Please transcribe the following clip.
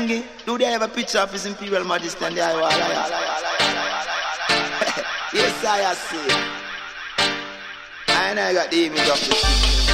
thingy. Do they have a picture of His Imperial Majesty and the High Wall? Yes, I see. And I got the image of the king.